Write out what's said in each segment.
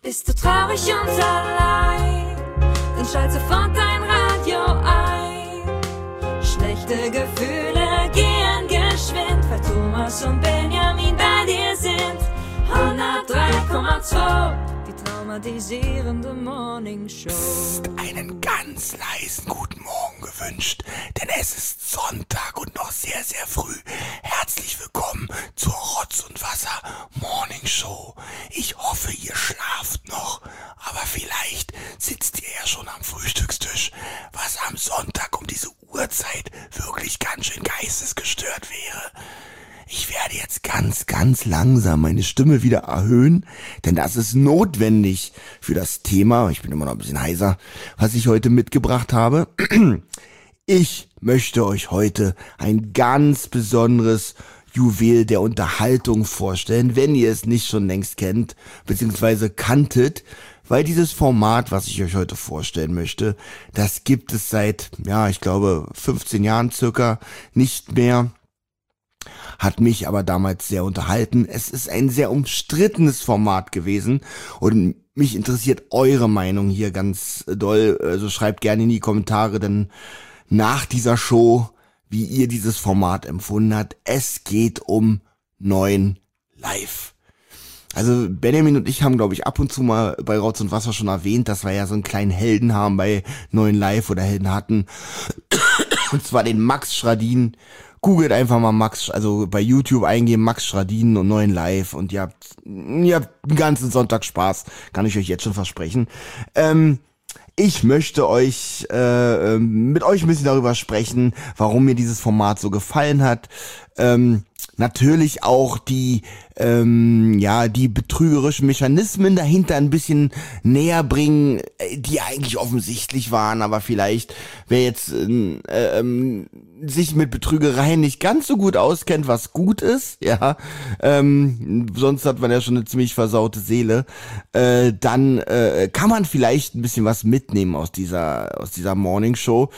Bist du traurig und allein, dann schalt sofort dein Radio ein. Schlechte Gefühle gehen geschwind, weil Thomas und Benjamin bei dir sind. 103,2, die traumatisierende Morningshow. Psst, einen ganz leisen guten Morgen gewünscht, denn es ist Sonntag und noch sehr, sehr früh. Herzlich willkommen zur Rotz und Wasser Morningshow. Ich hoffe, ihr schlaft noch, aber vielleicht sitzt ihr ja schon am Frühstückstisch, was am Sonntag um diese Uhrzeit wirklich ganz schön geistesgestört wäre. Ich werde jetzt ganz langsam meine Stimme wieder erhöhen, denn das ist notwendig für das Thema, ich bin immer noch ein bisschen heiser, was ich heute mitgebracht habe. Ich möchte euch heute ein ganz besonderes Juwel der Unterhaltung vorstellen, wenn ihr es nicht schon längst kennt, beziehungsweise kanntet, weil dieses Format, was ich euch heute vorstellen möchte, das gibt es seit, ich glaube 15 Jahren circa nicht mehr. Hat mich aber damals sehr unterhalten. Es ist ein sehr umstrittenes Format gewesen und mich interessiert eure Meinung hier ganz doll. Also schreibt gerne in die Kommentare dann nach dieser Show, wie ihr dieses Format empfunden habt. Es geht um 9 Live. Also Benjamin und ich haben, glaube ich, ab und zu mal bei Rotz und Wasser schon erwähnt, dass wir ja so einen kleinen Helden haben bei 9 Live oder Helden hatten. Und zwar den Max Schradin. Googelt einfach mal Max, also bei YouTube eingeben Max Schradin und 9 Live und ihr habt einen ganzen Sonntag Spaß, kann ich euch jetzt schon versprechen. Ich möchte euch mit euch ein bisschen darüber sprechen, warum mir dieses Format so gefallen hat. Natürlich auch die betrügerischen Mechanismen dahinter ein bisschen näher bringen, die eigentlich offensichtlich waren, aber vielleicht wer jetzt sich mit Betrügereien nicht ganz so gut auskennt, was gut ist, sonst hat man ja schon eine ziemlich versaute Seele, dann kann man vielleicht ein bisschen was mitnehmen aus dieser Morningshow.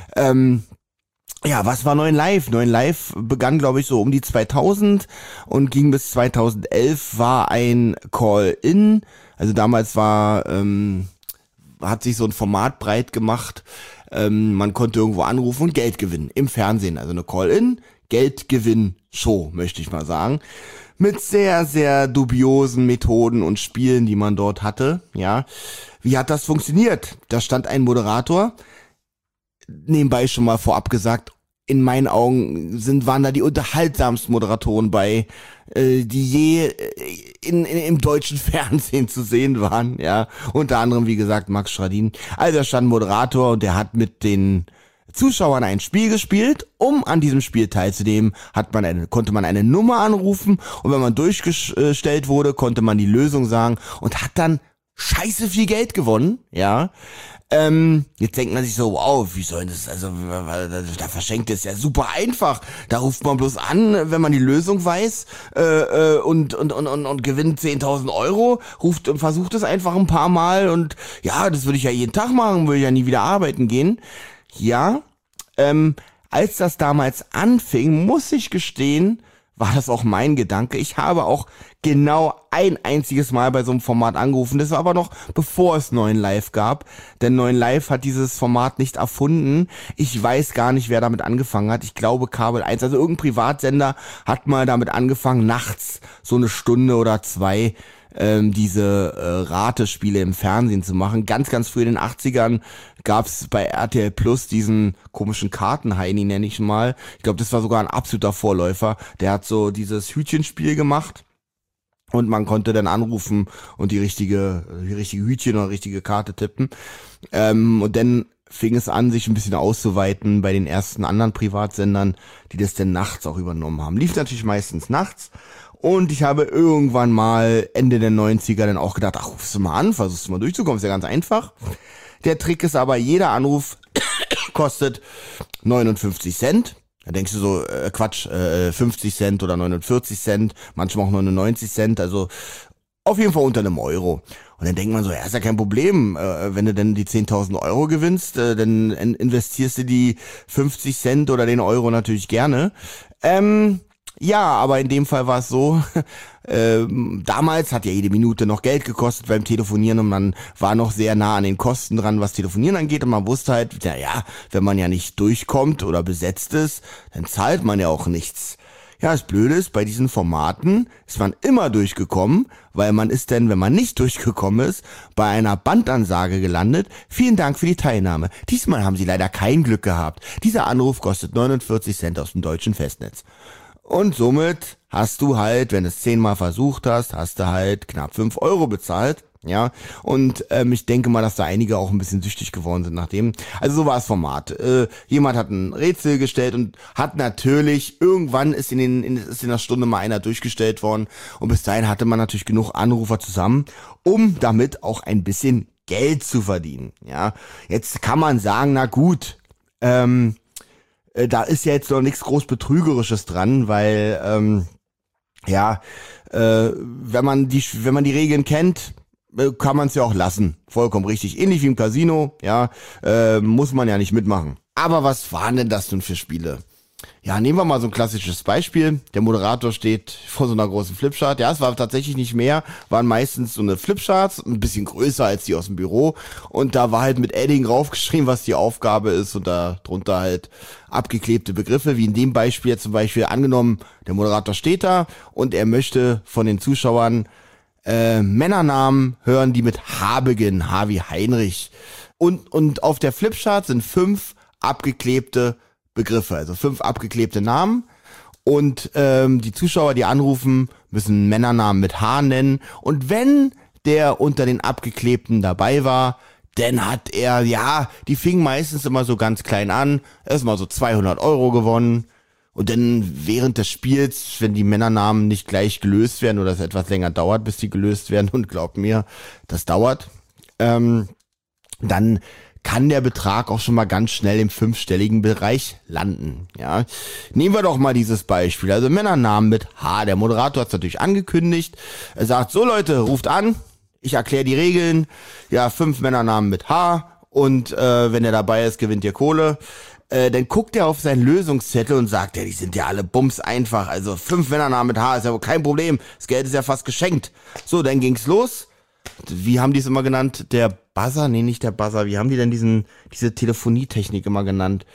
Was war 9 Live? 9 Live begann, glaube ich, so um die 2000 und ging bis 2011, war ein Call-In. Also damals hat sich so ein Format breit gemacht. Man konnte irgendwo anrufen und Geld gewinnen im Fernsehen. Also eine Call-In, Geldgewinn-Show, möchte ich mal sagen. Mit sehr, sehr dubiosen Methoden und Spielen, die man dort hatte. Ja, wie hat das funktioniert? Da stand ein Moderator. Nebenbei schon mal vorab gesagt, in meinen Augen waren da die unterhaltsamsten Moderatoren bei, die je im deutschen Fernsehen zu sehen waren, ja. Unter anderem, wie gesagt, Max Schradin. Also da stand ein Moderator und der hat mit den Zuschauern ein Spiel gespielt. Um an diesem Spiel teilzunehmen, konnte man eine Nummer anrufen und wenn man durchgestellt wurde, konnte man die Lösung sagen und hat dann scheiße viel Geld gewonnen, ja. Jetzt denkt man sich so, wow, wie soll das, also da verschenkt es ja super einfach. Da ruft man bloß an, wenn man die Lösung weiß und gewinnt 10.000 Euro, ruft und versucht es einfach ein paar Mal und ja, das würde ich ja jeden Tag machen, würde ich ja nie wieder arbeiten gehen. Ja, als das damals anfing, muss ich gestehen, war das auch mein Gedanke. Ich habe auch genau ein einziges Mal bei so einem Format angerufen. Das war aber noch bevor es 9 Live gab. Denn 9 Live hat dieses Format nicht erfunden. Ich weiß gar nicht, wer damit angefangen hat. Ich glaube Kabel 1, also irgendein Privatsender hat mal damit angefangen, nachts so eine Stunde oder 2 diese Ratespiele im Fernsehen zu machen. Ganz, ganz früh in den 80ern gab's bei RTL Plus diesen komischen Kartenheini, nenne ich mal. Ich glaube, das war sogar ein absoluter Vorläufer. Der hat so dieses Hütchenspiel gemacht und man konnte dann anrufen und die richtige Hütchen oder richtige Karte tippen. Und dann fing es an, sich ein bisschen auszuweiten bei den ersten anderen Privatsendern, die das dann nachts auch übernommen haben. Lief natürlich meistens nachts. Und ich habe irgendwann mal Ende der 90er dann auch gedacht, ach, rufst du mal an, versuchst du mal durchzukommen, ist ja ganz einfach. Der Trick ist aber, jeder Anruf kostet 59 Cent. Da denkst du so, 50 Cent oder 49 Cent, manchmal auch 99 Cent, also auf jeden Fall unter einem Euro. Und dann denkt man so, ja, ist ja kein Problem, wenn du denn die 10.000 Euro gewinnst, dann investierst du die 50 Cent oder den Euro natürlich gerne. Ja, aber in dem Fall war es so, damals hat ja jede Minute noch Geld gekostet beim Telefonieren und man war noch sehr nah an den Kosten dran, was Telefonieren angeht und man wusste halt, naja, wenn man ja nicht durchkommt oder besetzt ist, dann zahlt man ja auch nichts. Ja, das Blöde ist, bei diesen Formaten ist man immer durchgekommen, weil man ist denn, wenn man nicht durchgekommen ist, bei einer Bandansage gelandet. Vielen Dank für die Teilnahme. Diesmal haben Sie leider kein Glück gehabt. Dieser Anruf kostet 49 Cent aus dem deutschen Festnetz. Und somit hast du halt, wenn du es 10-mal versucht hast, hast du halt knapp 5 Euro bezahlt. Ja, und ich denke mal, dass da einige auch ein bisschen süchtig geworden sind nachdem. Also so war das Format. Jemand hat ein Rätsel gestellt und hat natürlich, irgendwann ist in der Stunde mal einer durchgestellt worden und bis dahin hatte man natürlich genug Anrufer zusammen, um damit auch ein bisschen Geld zu verdienen. Ja, jetzt kann man sagen, na gut, da ist ja jetzt noch nichts groß Betrügerisches dran, weil wenn man die Regeln kennt, kann man es ja auch lassen. Vollkommen richtig. Ähnlich wie im Casino, ja, muss man ja nicht mitmachen. Aber was waren denn das nun für Spiele? Ja, nehmen wir mal so ein klassisches Beispiel. Der Moderator steht vor so einer großen Flipchart. Ja, es war tatsächlich nicht mehr, waren meistens so eine Flipcharts, ein bisschen größer als die aus dem Büro. Und da war halt mit Edding draufgeschrieben, was die Aufgabe ist und da drunter halt abgeklebte Begriffe, wie in dem Beispiel jetzt zum Beispiel angenommen, der Moderator steht da und er möchte von den Zuschauern Männernamen hören, die mit H beginnen, H wie Heinrich. Und auf der Flipchart sind 5 abgeklebte Begriffe, also 5 abgeklebte Namen. Und die Zuschauer, die anrufen, müssen Männernamen mit H nennen. Und wenn der unter den abgeklebten dabei war, dann hat er, ja, die fingen meistens immer so ganz klein an, erstmal so 200 Euro gewonnen. Und dann während des Spiels, wenn die Männernamen nicht gleich gelöst werden oder es etwas länger dauert, bis die gelöst werden, und glaubt mir, das dauert, dann kann der Betrag auch schon mal ganz schnell im 5-stelligen Bereich landen. Ja, nehmen wir doch mal dieses Beispiel. Also Männernamen mit H. Der Moderator hat es natürlich angekündigt. Er sagt, so Leute, ruft an, ich erkläre die Regeln. Ja, 5 Männernamen mit H und wenn er dabei ist, gewinnt ihr Kohle. Dann guckt er auf seinen Lösungszettel und sagt, ja, die sind ja alle bums einfach. Also 5 Männernamen mit H ist ja wohl kein Problem. Das Geld ist ja fast geschenkt. So, dann ging's los. Wie haben die es immer genannt? Der Buzzer? Nee, nicht der Buzzer. Wie haben die denn diese Telefonietechnik immer genannt?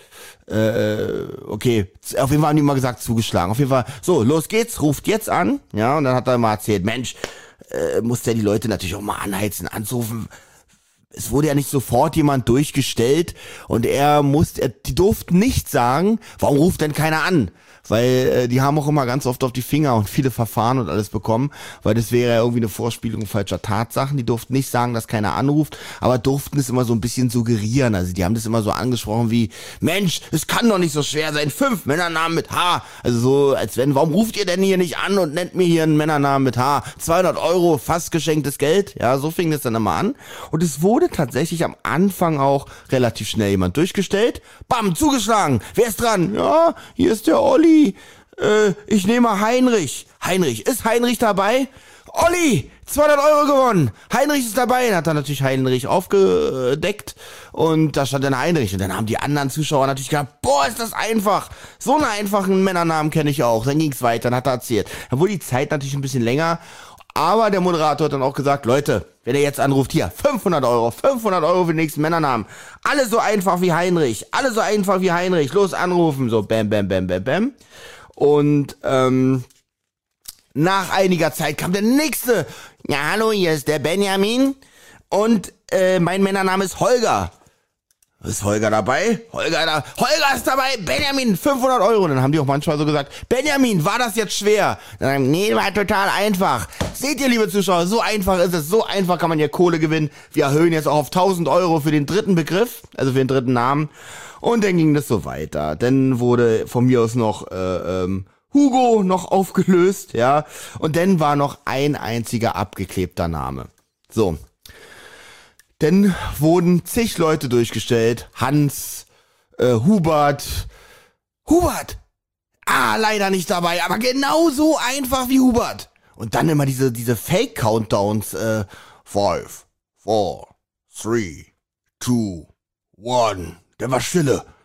Okay, auf jeden Fall haben die immer gesagt, zugeschlagen. Auf jeden Fall, so, los geht's, ruft jetzt an. Ja, und dann hat er mal erzählt, Mensch, muss der die Leute natürlich auch mal anheizen, anzurufen. Es wurde ja nicht sofort jemand durchgestellt und die durften nicht sagen, warum ruft denn keiner an? Weil die haben auch immer ganz oft auf die Finger und viele Verfahren und alles bekommen, weil das wäre ja irgendwie eine Vorspielung falscher Tatsachen. Die durften nicht sagen, dass keiner anruft, aber durften es immer so ein bisschen suggerieren. Also die haben das immer so angesprochen wie, Mensch, es kann doch nicht so schwer sein, 5 Männernamen mit H. Also so, als wenn, warum ruft ihr denn hier nicht an und nennt mir hier einen Männernamen mit H? 200 Euro, fast geschenktes Geld. Ja, so fing das dann immer an. Und es wurde tatsächlich am Anfang auch relativ schnell jemand durchgestellt. Bam, zugeschlagen. Wer ist dran? Ja, hier ist der Olli. Ich nehme Heinrich. Heinrich, ist Heinrich dabei? Olli, 200 Euro gewonnen. Heinrich ist dabei. Dann hat er natürlich Heinrich aufgedeckt und da stand dann Heinrich. Und dann haben die anderen Zuschauer natürlich gedacht, boah, ist das einfach. So einen einfachen Männernamen kenne ich auch. Dann ging's weiter, dann hat er erzählt. Dann wurde die Zeit natürlich ein bisschen länger. Aber der Moderator hat dann auch gesagt, Leute, wenn ihr jetzt anruft, hier, 500 Euro für den nächsten Männernamen. Alle so einfach wie Heinrich, los anrufen, so bam, bam, bam, bam, bam. Und nach einiger Zeit kam der nächste. Ja, hallo, hier ist der Benjamin und mein Männernamen ist Holger. Ist Holger dabei? Holger ist dabei, Benjamin, 500 Euro. Und dann haben die auch manchmal so gesagt, Benjamin, war das jetzt schwer? Dann sagen, nee, war total einfach. Seht ihr, liebe Zuschauer, so einfach ist es, so einfach kann man hier Kohle gewinnen. Wir erhöhen jetzt auch auf 1000 Euro für den dritten Begriff, also für den dritten Namen. Und dann ging das so weiter. Dann wurde von mir aus noch Hugo noch aufgelöst, ja. Und dann war noch ein einziger abgeklebter Name. So. Dann wurden zig Leute durchgestellt. Hans, Hubert. Hubert! Ah, leider nicht dabei, aber genauso einfach wie Hubert. Und dann immer diese Fake-Countdowns. 5, 4, 3, 2, 1. Der war Stille.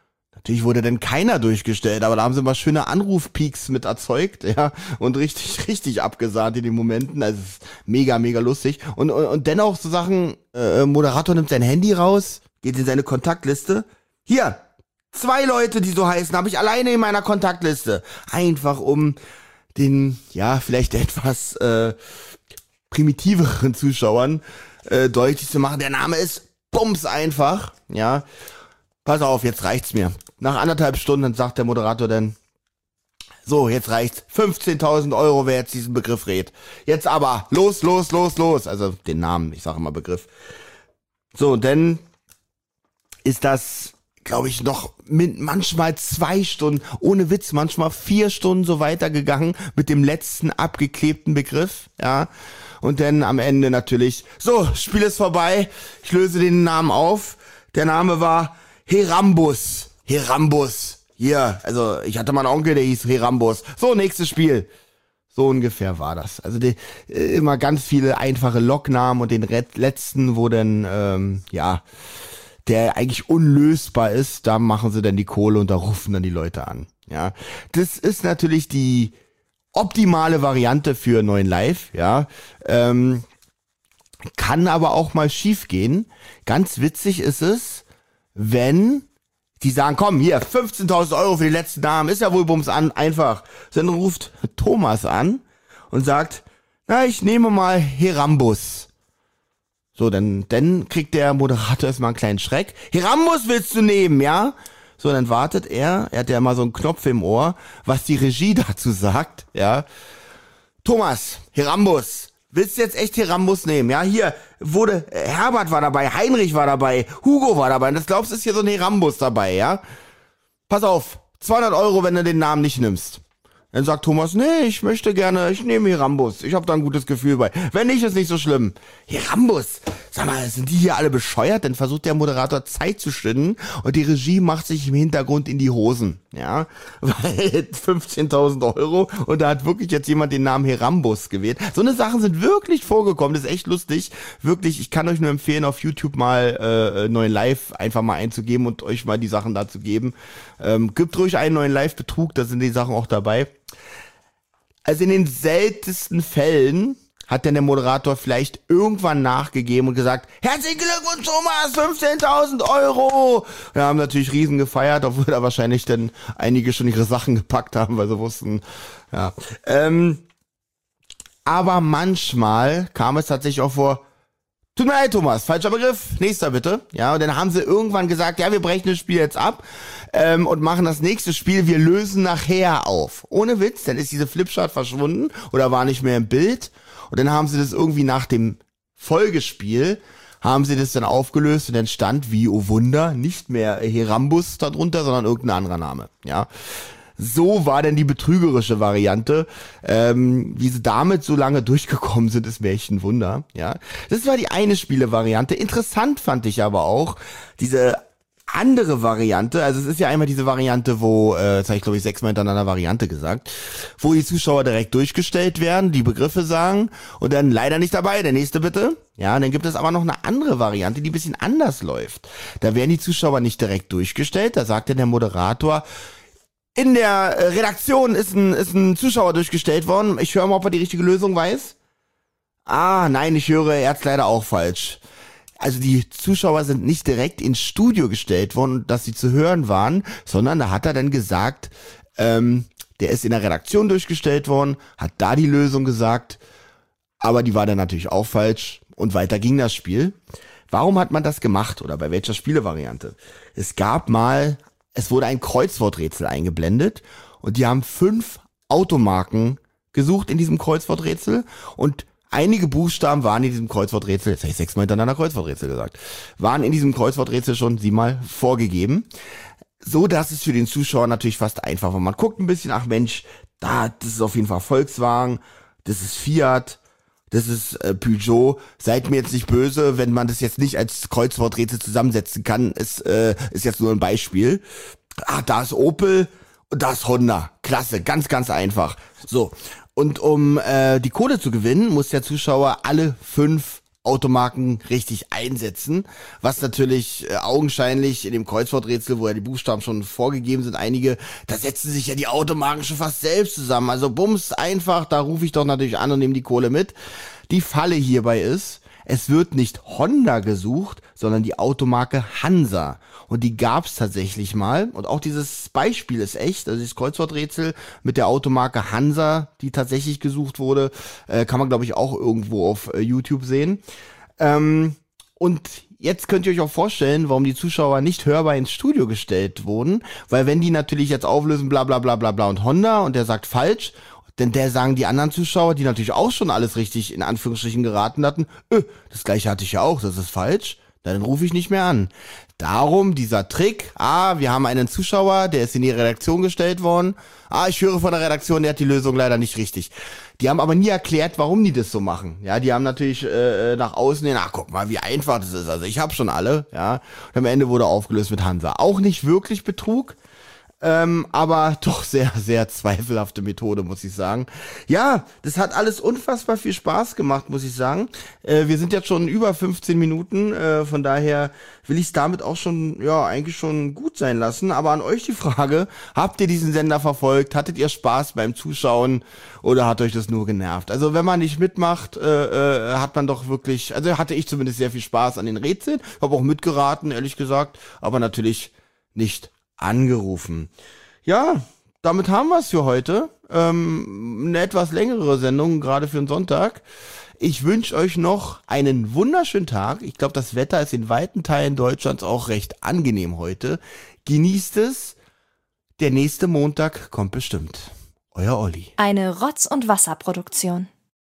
Natürlich wurde dann keiner durchgestellt, aber da haben sie mal schöne Anrufpeaks mit erzeugt, ja, und richtig abgesahnt in den Momenten. Also es ist mega, mega lustig. Und dennoch so Sachen, Moderator nimmt sein Handy raus, geht in seine Kontaktliste. Hier, 2 Leute, die so heißen, habe ich alleine in meiner Kontaktliste. Einfach um den, ja, vielleicht etwas primitiveren Zuschauern deutlich zu machen. Der Name ist bums einfach, ja. Pass auf, jetzt reicht's mir. Nach 1,5 Stunden sagt der Moderator dann, so, jetzt reicht's. 15.000 €, wer jetzt diesen Begriff redet. Jetzt aber, los. Also den Namen, ich sage immer Begriff. So, denn ist das, glaube ich, noch manchmal 2 Stunden, ohne Witz, manchmal 4 Stunden so weitergegangen mit dem letzten abgeklebten Begriff, ja. Und dann am Ende natürlich, so, Spiel ist vorbei, ich löse den Namen auf. Der Name war Herambus. Hier, also ich hatte mal einen Onkel, der hieß Herambus. So, nächstes Spiel. So ungefähr war das. Also immer ganz viele einfache Loknamen und den letzten, wo dann, der eigentlich unlösbar ist, da machen sie dann die Kohle und da rufen dann die Leute an. Ja, das ist natürlich die optimale Variante für 9 Live, ja. Kann aber auch mal schief gehen. Ganz witzig ist es, wenn die sagen, komm, hier, 15.000 € für die letzten Namen, ist ja wohl bums an, einfach. Dann ruft Thomas an und sagt, na, ich nehme mal Herambus. So, dann kriegt der Moderator erstmal einen kleinen Schreck. Herambus willst du nehmen, ja? So, dann wartet er hat ja mal so einen Knopf im Ohr, was die Regie dazu sagt, ja. Thomas, Herambus. Willst du jetzt echt Herambus nehmen? Ja, hier Herbert war dabei, Heinrich war dabei, Hugo war dabei. Und das glaubst du, ist hier so ein Herambus dabei, ja? Pass auf, 200 €, wenn du den Namen nicht nimmst. Dann sagt Thomas, nee, ich nehme Herambus. Ich habe da ein gutes Gefühl bei. Wenn nicht, ist nicht so schlimm. Herambus? Sag mal, sind die hier alle bescheuert? Dann versucht der Moderator Zeit zu schinden und die Regie macht sich im Hintergrund in die Hosen. Ja, weil 15.000 € und da hat wirklich jetzt jemand den Namen Herambus gewählt. So eine Sachen sind wirklich vorgekommen. Das ist echt lustig. Wirklich, ich kann euch nur empfehlen, auf YouTube mal 9 Live einfach mal einzugeben und euch mal die Sachen dazu geben. Gibt ruhig einen 9 Live-Betrug, da sind die Sachen auch dabei. Also in den seltensten Fällen hat denn der Moderator vielleicht irgendwann nachgegeben und gesagt, herzlichen Glückwunsch Thomas, 15.000 €. Wir haben natürlich riesen gefeiert, obwohl da wahrscheinlich dann einige schon ihre Sachen gepackt haben, weil sie wussten, ja. Aber manchmal kam es tatsächlich auch vor, tut mir leid, Thomas, falscher Begriff, nächster bitte. Ja, und dann haben sie irgendwann gesagt, ja, wir brechen das Spiel jetzt ab und machen das nächste Spiel, wir lösen nachher auf. Ohne Witz, dann ist diese Flipchart verschwunden oder war nicht mehr im Bild. Und dann haben sie das irgendwie nach dem Folgespiel, haben sie das dann aufgelöst und dann stand, wie, oh Wunder, nicht mehr Herambus darunter, sondern irgendein anderer Name, ja. So war denn die betrügerische Variante. Wie sie damit so lange durchgekommen sind, ist mir echt ein Wunder, ja. Das war die eine Spielevariante. Interessant fand ich aber auch diese andere Variante, also es ist ja einmal diese Variante, wo, jetzt habe ich glaube ich 6-mal hintereinander Variante gesagt, wo die Zuschauer direkt durchgestellt werden, die Begriffe sagen und dann leider nicht dabei, der nächste bitte. Ja, und dann gibt es aber noch eine andere Variante, die ein bisschen anders läuft. Da werden die Zuschauer nicht direkt durchgestellt, da sagt dann der Moderator, in der Redaktion ist ein Zuschauer durchgestellt worden, ich höre mal, ob er die richtige Lösung weiß. Ah, nein, ich höre, er hat's leider auch falsch. Also die Zuschauer sind nicht direkt ins Studio gestellt worden, dass sie zu hören waren, sondern da hat er dann gesagt, der ist in der Redaktion durchgestellt worden, hat da die Lösung gesagt, aber die war dann natürlich auch falsch und weiter ging das Spiel. Warum hat man das gemacht oder bei welcher Spielevariante? Es wurde ein Kreuzworträtsel eingeblendet und die haben 5 Automarken gesucht in diesem Kreuzworträtsel und einige Buchstaben waren in diesem Kreuzworträtsel, jetzt habe ich 6-mal hintereinander Kreuzworträtsel gesagt, waren in diesem Kreuzworträtsel schon 7-mal vorgegeben, so dass es für den Zuschauer natürlich fast einfach war. Man guckt ein bisschen, ach Mensch, das ist auf jeden Fall Volkswagen, das ist Fiat, das ist Peugeot. Seid mir jetzt nicht böse, wenn man das jetzt nicht als Kreuzworträtsel zusammensetzen kann, ist jetzt nur ein Beispiel. Ah, da ist Opel und da ist Honda. Klasse, ganz, ganz einfach. So. Und um die Kohle zu gewinnen, muss der Zuschauer alle 5 Automarken richtig einsetzen, was natürlich augenscheinlich in dem Kreuzworträtsel, wo ja die Buchstaben schon vorgegeben sind, einige, da setzen sich ja die Automarken schon fast selbst zusammen. Also bums, einfach, da rufe ich doch natürlich an und nehme die Kohle mit. Die Falle hierbei ist, es wird nicht Honda gesucht, sondern die Automarke Hansa. Und die gab's tatsächlich mal. Und auch dieses Beispiel ist echt. Also dieses Kreuzworträtsel mit der Automarke Hansa, die tatsächlich gesucht wurde, kann man, glaube ich, auch irgendwo auf YouTube sehen. Und jetzt könnt ihr euch auch vorstellen, warum die Zuschauer nicht hörbar ins Studio gestellt wurden. Weil wenn die natürlich jetzt auflösen, bla bla bla bla bla und Honda und der sagt falsch, denn der sagen die anderen Zuschauer, die natürlich auch schon alles richtig in Anführungsstrichen geraten hatten, das gleiche hatte ich ja auch, das ist falsch, dann rufe ich nicht mehr an. Darum dieser Trick, wir haben einen Zuschauer, der ist in die Redaktion gestellt worden, ich höre von der Redaktion, der hat die Lösung leider nicht richtig. Die haben aber nie erklärt, warum die das so machen. Ja, die haben natürlich nach außen hin, guck mal, wie einfach das ist, also ich habe schon alle, ja. Und am Ende wurde aufgelöst mit Hansa. Auch nicht wirklich Betrug, aber doch sehr, sehr zweifelhafte Methode, muss ich sagen. Ja, das hat alles unfassbar viel Spaß gemacht, muss ich sagen. Wir sind jetzt schon über 15 Minuten, von daher will ich es damit auch schon, eigentlich schon gut sein lassen. Aber an euch die Frage, habt ihr diesen Sender verfolgt? Hattet ihr Spaß beim Zuschauen oder hat euch das nur genervt? Also wenn man nicht mitmacht, hat man doch wirklich, also hatte ich zumindest sehr viel Spaß an den Rätseln. Habe auch mitgeraten, ehrlich gesagt, aber natürlich nicht angerufen. Ja, damit haben wir es für heute. Eine etwas längere Sendung, gerade für einen Sonntag. Ich wünsche euch noch einen wunderschönen Tag. Ich glaube, das Wetter ist in weiten Teilen Deutschlands auch recht angenehm heute. Genießt es. Der nächste Montag kommt bestimmt. Euer Olli. Eine Rotz- und Wasserproduktion.